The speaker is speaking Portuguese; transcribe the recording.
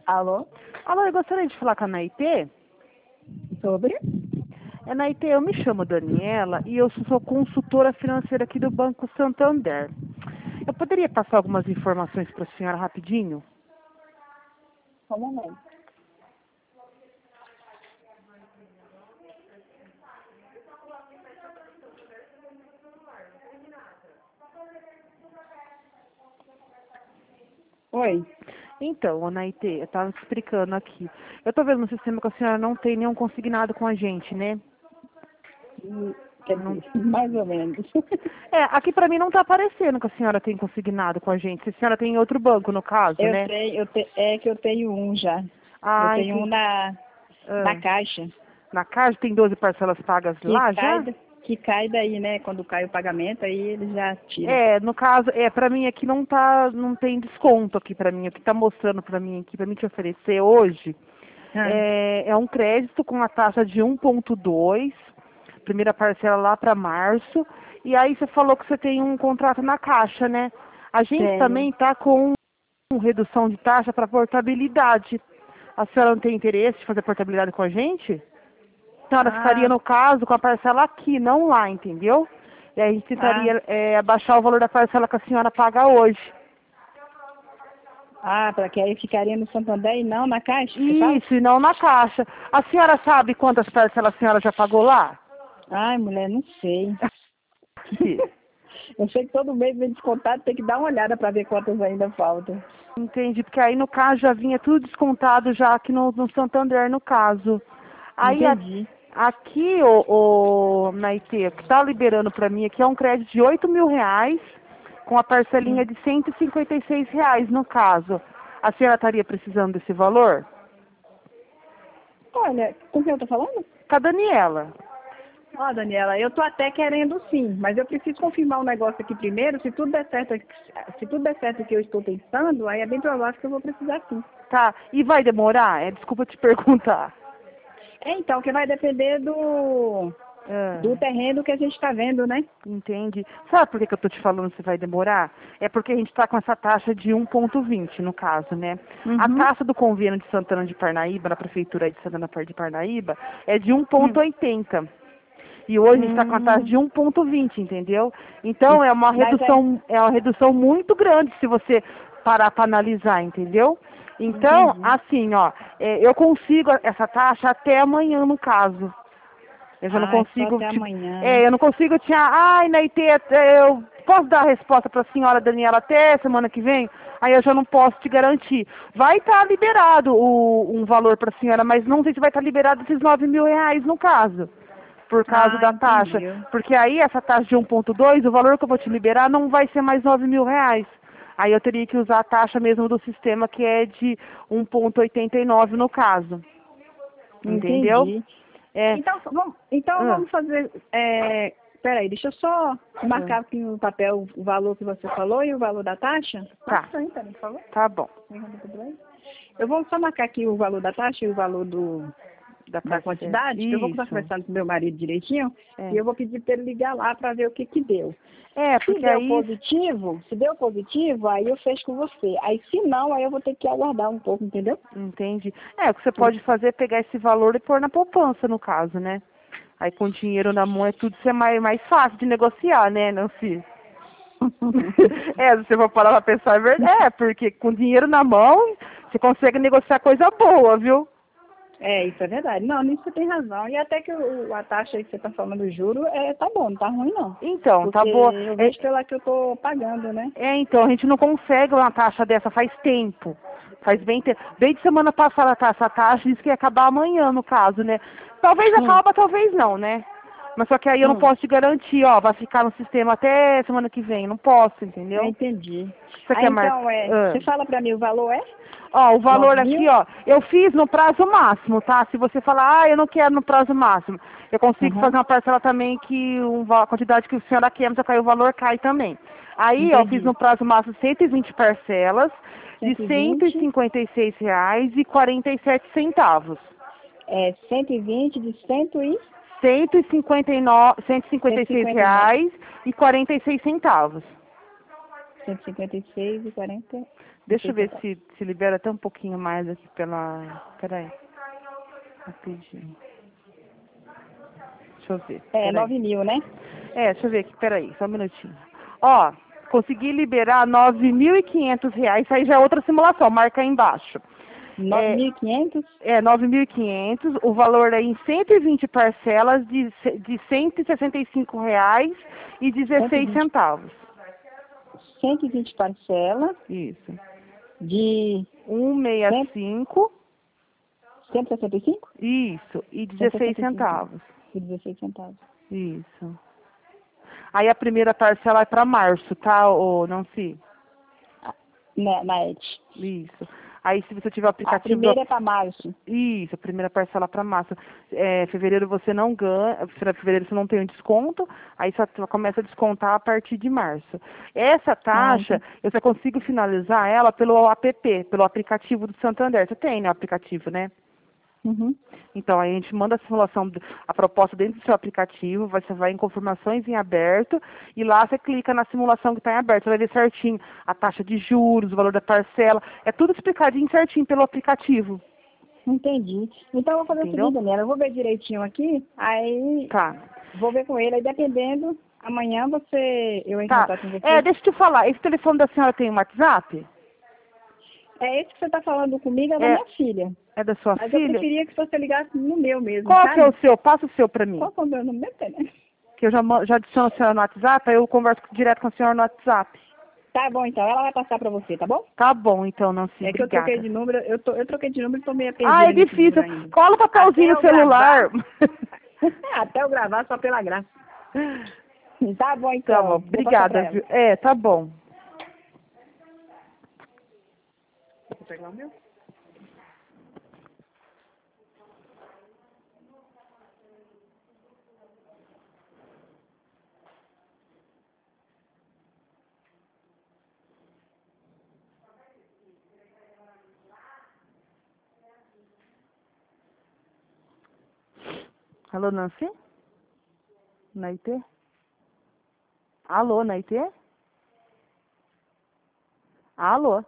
Alô? Alô, eu gostaria de falar com a Naitê. Sobre? Naitê, eu me chamo Daniela e eu sou consultora financeira aqui do Banco Santander. Eu poderia passar algumas informações para a senhora rapidinho? Só um momento. Oi. Então, Naitê, eu estava explicando aqui. Eu estou vendo no sistema que a senhora não tem nenhum consignado com a gente, né? Quer dizer, mais ou menos. Aqui para mim não está aparecendo que a senhora tem consignado com a gente. Se a senhora tem em outro banco, no caso, né? É que eu tenho um já. Eu tenho um na caixa. Na Caixa tem 12 parcelas pagas lá já? Que cai daí, né? Quando cai o pagamento, aí ele já tira. No caso, para mim aqui não tem desconto aqui para mim. O que está mostrando para mim aqui, para mim te oferecer hoje, é um crédito com a taxa de 1,2, primeira parcela lá para março. E aí você falou que você tem um contrato na Caixa, né? A gente Tenho. também está com redução de taxa para portabilidade. A senhora não tem interesse de fazer portabilidade com a gente? A senhora ficaria, no caso, com a parcela aqui, não lá, entendeu? E aí a gente tentaria abaixar o valor da parcela que a senhora paga hoje. Para que aí ficaria no Santander e não na Caixa? Isso, e não na Caixa. A senhora sabe quantas parcelas a senhora já pagou lá? Ai, mulher, não sei. Eu sei que todo mês vem descontado, tem que dar uma olhada para ver quantas ainda faltam. Entendi, porque aí no caso já vinha tudo descontado já aqui no Santander, no caso. Aí Entendi. aqui, o Naitê, o que está liberando para mim aqui é um crédito de R$ 8.000, com a parcelinha de R$ 156, no caso. A senhora estaria precisando desse valor? Olha, com quem eu tô falando? Com a Daniela. Daniela, eu tô até querendo sim, mas eu preciso confirmar um negócio aqui primeiro. Se tudo der certo o que eu estou pensando, aí é bem provável que eu vou precisar sim. Tá, e vai demorar? Desculpa te perguntar. Então, que vai depender do terreno que a gente está vendo, né? Entendi. Sabe por que eu tô te falando se vai demorar? É porque a gente está com essa taxa de 1,20 no caso, né? A taxa do convênio de Santana de Parnaíba, na prefeitura de Santana de Parnaíba, é de 1,80. E hoje a gente está com a taxa de 1,20, entendeu? Então é uma redução muito grande se você parar para analisar, entendeu? Então, assim, eu consigo essa taxa até amanhã, no caso. Eu já não consigo. Só até amanhã. Eu não consigo Naitê, eu posso dar a resposta para a senhora Daniela até semana que vem? Aí eu já não posso te garantir. Vai estar liberado um valor para a senhora, mas não sei se vai estar liberado esses R$ 9.000 no caso. Por causa da taxa. Porque aí essa taxa de 1,2, o valor que eu vou te liberar não vai ser mais R$ 9.000. Aí eu teria que usar a taxa mesmo do sistema, que é de 1,89 no caso. Entendeu? Entendi. Então vamos fazer. Peraí, deixa eu só marcar aqui no papel o valor que você falou e o valor da taxa. Tá. Aí, por favor. Tá bom. Eu vou só marcar aqui o valor da taxa e o valor da quantidade, que eu vou estar conversando com meu marido direitinho, e eu vou pedir para ele ligar lá para ver o que deu. Se deu positivo, aí eu fecho com você. Aí se não, aí eu vou ter que aguardar um pouco, entendeu? Entendi. O que você pode fazer é pegar esse valor e pôr na poupança, no caso, né? Aí com dinheiro na mão é tudo ser mais fácil de negociar, né, Nancy? Se você for parar pra pensar, é verdade. Porque com dinheiro na mão, você consegue negociar coisa boa, viu? Isso é verdade. Não, nisso você tem razão. E até que a taxa aí que você está falando, o juro, tá bom, não tá ruim não. Então, porque tá boa. Eu vejo pela que eu tô pagando, né? Então, a gente não consegue uma taxa dessa faz tempo. Faz bem tempo. Desde semana passada essa taxa disse que ia acabar amanhã, no caso, né? Talvez acaba, talvez não, né? Mas só que aí eu não posso te garantir, vai ficar no sistema até semana que vem. Não posso, entendeu? Eu entendi. Você quer Você fala pra mim o valor o valor aqui, eu fiz no prazo máximo, tá? Se você falar, eu não quero no prazo máximo, eu consigo fazer uma parcela também que a quantidade que a senhora quer, mas aí o valor cai também. Aí, eu fiz no prazo máximo 120 parcelas de R$ 156,47. 120 de 100 e... R$ 156,46. 156 e 40... Deixa eu ver se libera até um pouquinho mais aqui pela... Peraí. Rapidinho. Deixa eu ver. É, 9.000, né? Deixa eu ver aqui, peraí, só um minutinho. Ó, consegui liberar R$9.500, isso aí já é outra simulação, marca aí embaixo. 9.500? 9.500, o valor é em 120 parcelas de R$165,16. 120 parcelas. Isso. De 165. 165? Isso, e 16 centavos. E 16 centavos. Isso. Aí a primeira parcela é para março, tá, ô Nancy? Na Ed. Isso. Aí se você tiver o aplicativo... A primeira é para março. Isso, a primeira parcela para março. Fevereiro você não ganha, fevereiro você não tem um desconto, aí só começa a descontar a partir de março. Essa taxa, eu só consigo finalizar ela pelo app, pelo aplicativo do Santander. Você tem, né, o aplicativo, né? Uhum. Então, aí a gente manda a simulação, a proposta dentro do seu aplicativo, você vai em confirmações em aberto, e lá você clica na simulação que está em aberto, você vai ver certinho a taxa de juros, o valor da parcela, é tudo explicadinho certinho pelo aplicativo. Entendi. Então, eu vou fazer o seguinte, Daniela, eu vou ver direitinho aqui, aí vou ver com ele, aí dependendo, amanhã eu entro em contato com você. Deixa eu te falar, esse telefone da senhora tem um WhatsApp? É esse que você está falando comigo, é da minha filha. É da sua Mas filha? eu preferia que você ligasse no meu mesmo, Qual sabe? que é o seu? Passa o seu para mim. Qual que é o meu número? Né? Que eu já adiciono a senhora no WhatsApp, aí eu converso direto com a senhora no WhatsApp. Tá bom, então. Ela vai passar pra você, tá bom? Tá bom, então, Nancy, É que obrigada. eu troquei de número, eu troquei de número e tô meio perdida. É difícil. Cola o papelzinho no celular. Até eu gravar só pela graça. Tá bom, então. Tá bom, obrigada, viu? Tá bom. Vou pegar o meu. Alô, Nancy? Naitê? Alô, Naitê? Alô?